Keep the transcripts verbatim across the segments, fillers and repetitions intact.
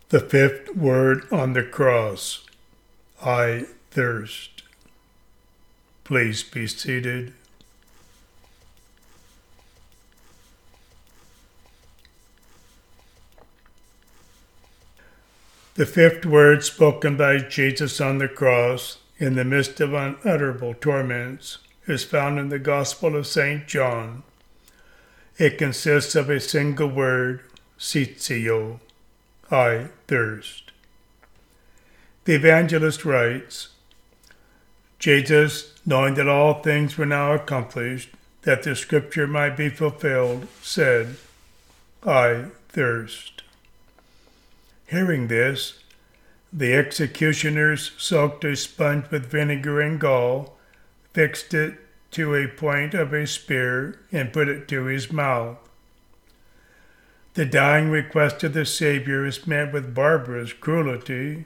The fifth word on the cross, I thirst. Please be seated. The fifth word spoken by Jesus on the cross in the midst of unutterable torments is found in the Gospel of Saint John. It consists of a single word, sitio, I thirst. The evangelist writes, Jesus, knowing that all things were now accomplished, that the scripture might be fulfilled, said, I thirst. Hearing this, the executioners soaked a sponge with vinegar and gall, fixed it to a point of a spear, and put it to his mouth. The dying request of the Savior is met with barbarous cruelty.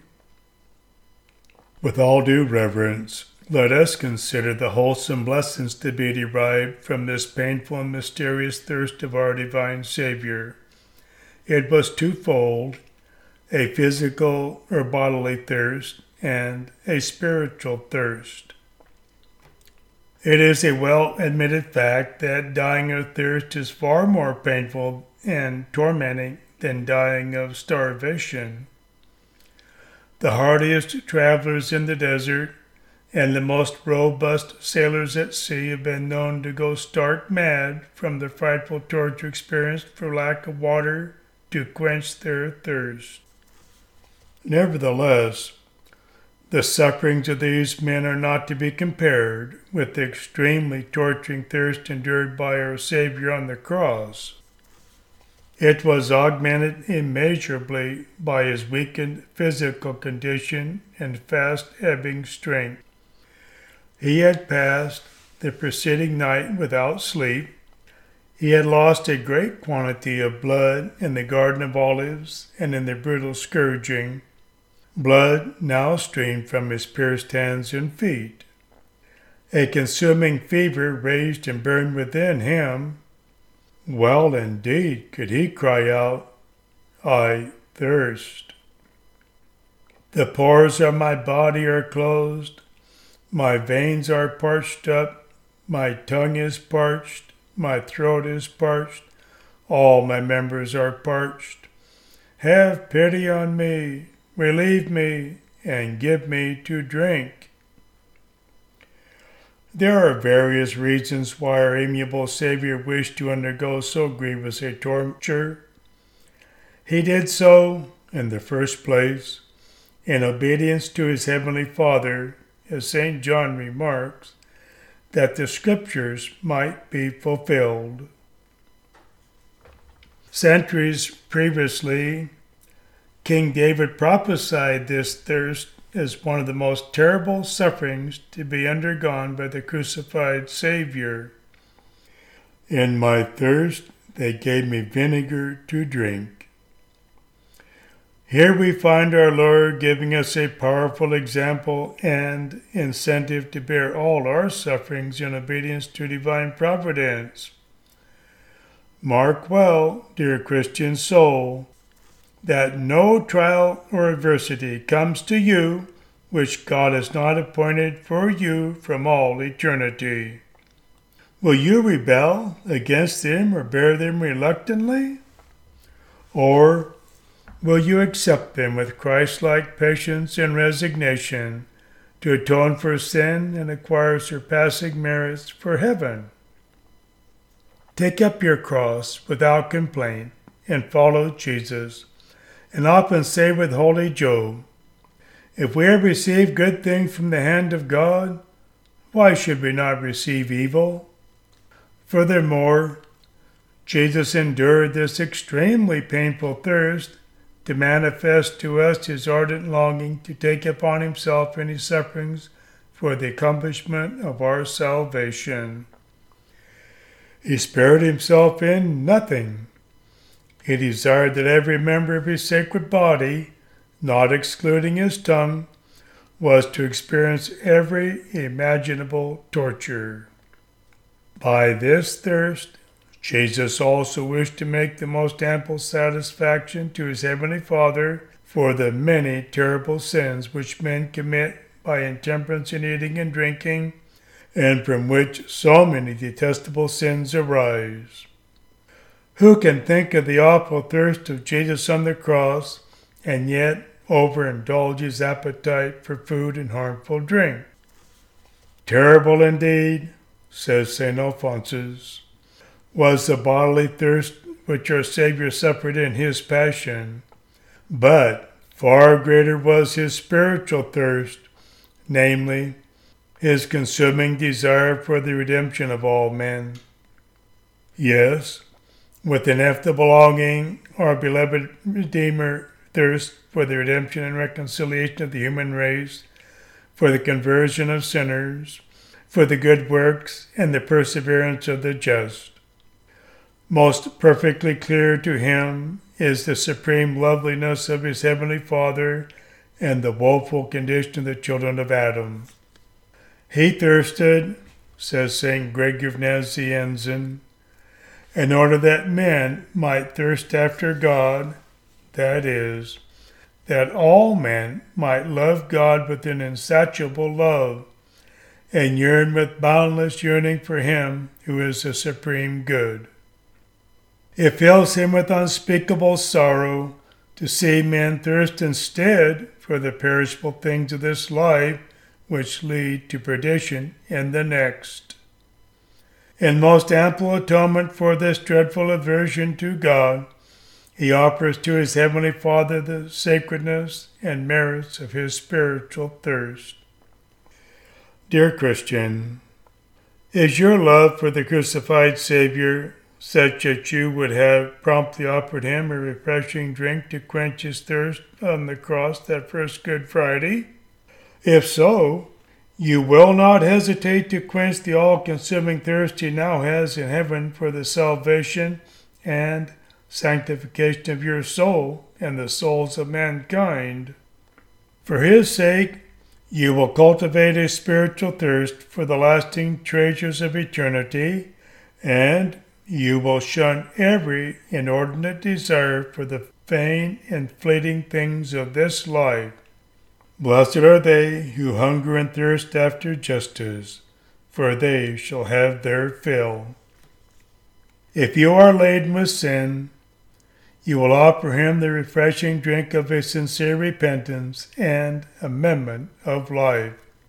With all due reverence, let us consider the wholesome blessings to be derived from this painful and mysterious thirst of our divine Savior. It was twofold, a physical or bodily thirst and a spiritual thirst. It is a well-admitted fact that dying of thirst is far more painful and tormenting than dying of starvation. The hardiest travelers in the desert and the most robust sailors at sea have been known to go stark mad from the frightful torture experienced for lack of water to quench their thirst. Nevertheless, the sufferings of these men are not to be compared with the extremely torturing thirst endured by our Savior on the cross. It was augmented immeasurably by his weakened physical condition and fast-ebbing strength. He had passed the preceding night without sleep. He had lost a great quantity of blood in the Garden of Olives and in the brutal scourging. Blood now streamed from his pierced hands and feet. A consuming fever raged and burned within him. Well indeed could he cry out, I thirst. The pores of my body are closed, my veins are parched up, my tongue is parched, my throat is parched, all my members are parched. Have pity on me, relieve me, and give me to drink. There are various reasons why our amiable Savior wished to undergo so grievous a torture. He did so, in the first place, in obedience to his heavenly Father, as Saint John remarks, that the Scriptures might be fulfilled. Centuries previously, King David prophesied this thirst as one of the most terrible sufferings to be undergone by the crucified Savior. In my thirst, they gave me vinegar to drink. Here we find our Lord giving us a powerful example and incentive to bear all our sufferings in obedience to divine providence. Mark well, dear Christian soul, that no trial or adversity comes to you which God has not appointed for you from all eternity. Will you rebel against them or bear them reluctantly? Or will you accept them with Christ-like patience and resignation to atone for sin and acquire surpassing merits for heaven? Take up your cross without complaint and follow Jesus, and often say with holy Job, if we have received good things from the hand of God, why should we not receive evil? Furthermore, Jesus endured this extremely painful thirst to manifest to us his ardent longing to take upon himself any sufferings for the accomplishment of our salvation. He spared himself in nothing. He desired that every member of his sacred body, not excluding his tongue, was to experience every imaginable torture. By this thirst, Jesus also wished to make the most ample satisfaction to his heavenly Father for the many terrible sins which men commit by intemperance in eating and drinking, and from which so many detestable sins arise. Who can think of the awful thirst of Jesus on the cross, and yet overindulge his appetite for food and harmful drink? Terrible indeed, says Saint Alphonsus, was the bodily thirst which our Savior suffered in his passion, but far greater was his spiritual thirst, namely, his consuming desire for the redemption of all men. Yes, with ineffable longing, our beloved Redeemer thirsts for the redemption and reconciliation of the human race, for the conversion of sinners, for the good works and the perseverance of the just. Most perfectly clear to him is the supreme loveliness of his heavenly Father and the woeful condition of the children of Adam. He thirsted, says Saint Gregory of Nazianzen, in order that men might thirst after God, that is, that all men might love God with an insatiable love, and yearn with boundless yearning for him who is the supreme good. It fills him with unspeakable sorrow to see men thirst instead for the perishable things of this life, which lead to perdition in the next. In most ample atonement for this dreadful aversion to God, he offers to his heavenly Father the sacredness and merits of his spiritual thirst. Dear Christian, is your love for the crucified Savior such that you would have promptly offered him a refreshing drink to quench his thirst on the cross that first Good Friday? If so, you will not hesitate to quench the all-consuming thirst he now has in heaven for the salvation and sanctification of your soul and the souls of mankind. For his sake, you will cultivate a spiritual thirst for the lasting treasures of eternity, and you will shun every inordinate desire for the vain and fleeting things of this life. Blessed are they who hunger and thirst after justice, for they shall have their fill. If you are laden with sin, you will offer him the refreshing drink of a sincere repentance and amendment of life.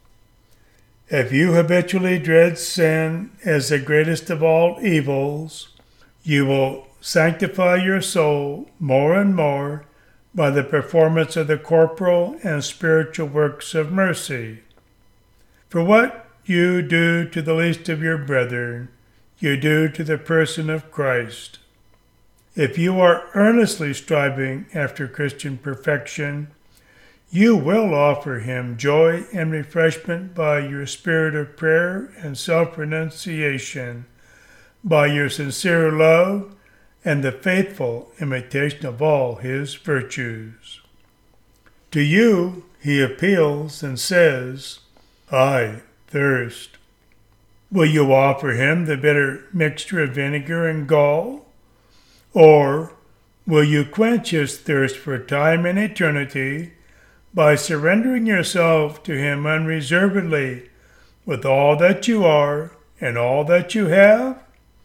If you habitually dread sin as the greatest of all evils, you will sanctify your soul more and more by the performance of the corporal and spiritual works of mercy. For what you do to the least of your brethren, you do to the person of Christ. If you are earnestly striving after Christian perfection, you will offer him joy and refreshment by your spirit of prayer and self-renunciation, by your sincere love and the faithful imitation of all his virtues. To you he appeals and says, I thirst. Will you offer him the bitter mixture of vinegar and gall? Or will you quench his thirst for time and eternity by surrendering yourself to him unreservedly with all that you are and all that you have?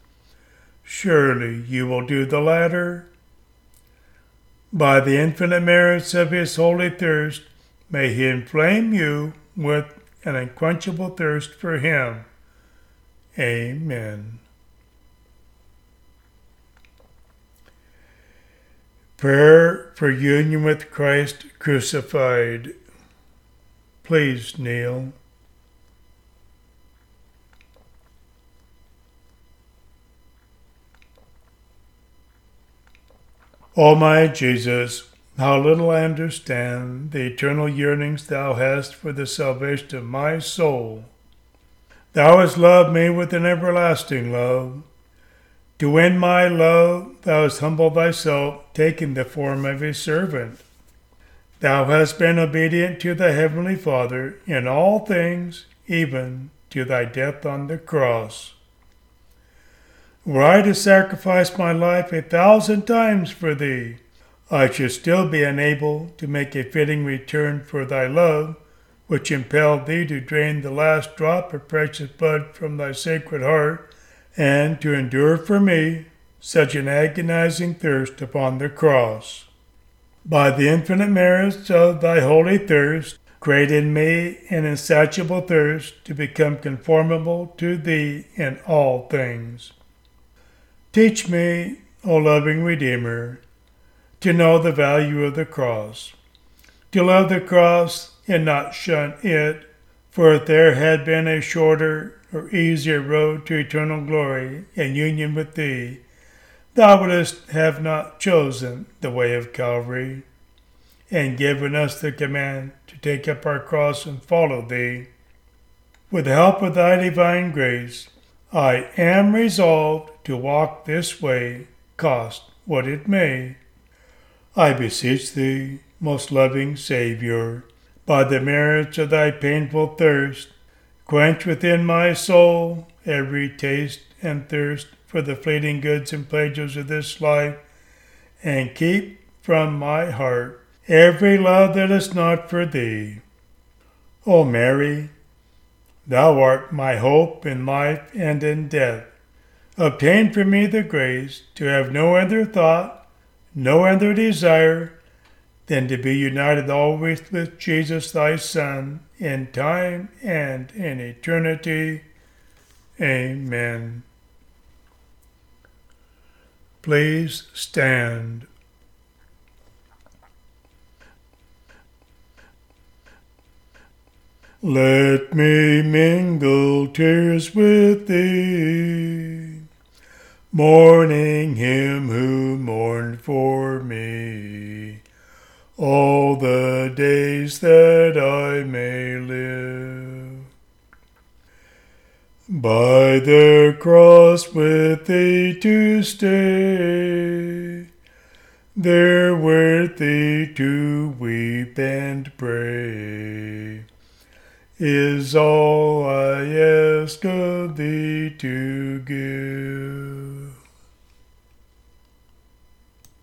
Surely you will do the latter. By the infinite merits of his holy thirst, may he inflame you with an unquenchable thirst for him. Amen. Prayer for union with Christ crucified. Please kneel. O my Jesus, how little I understand the eternal yearnings thou hast for the salvation of my soul. Thou hast loved me with an everlasting love. To win my love, thou hast humbled thyself, taking the form of a servant. Thou hast been obedient to thy heavenly Father in all things, even to thy death on the cross. Were I to sacrifice my life a thousand times for thee, I should still be unable to make a fitting return for thy love, which impelled thee to drain the last drop of precious blood from thy sacred heart, and to endure for me such an agonizing thirst upon the cross. By the infinite merits of thy holy thirst, create in me an insatiable thirst to become conformable to thee in all things. Teach me, O loving Redeemer, to know the value of the cross, to love the cross and not shun it, for if there had been a shorter or easier road to eternal glory and union with thee, thou wouldst have not chosen the way of Calvary, and given us the command to take up our cross and follow thee. With the help of thy divine grace, I am resolved to walk this way, cost what it may. I beseech thee, most loving Saviour, by the merits of thy painful thirst, quench within my soul every taste and thirst for the fleeting goods and pleasures of this life, and keep from my heart every love that is not for thee. O Mary, thou art my hope in life and in death. Obtain for me the grace to have no other thought, no other desire, than to be united always with Jesus thy Son, in time and in eternity. Amen. Please stand. Let me mingle tears with thee, mourning him who mourned for me, all the days that I may live. By the cross with thee to stay, there with thee to weep and pray, is all I ask of thee to give.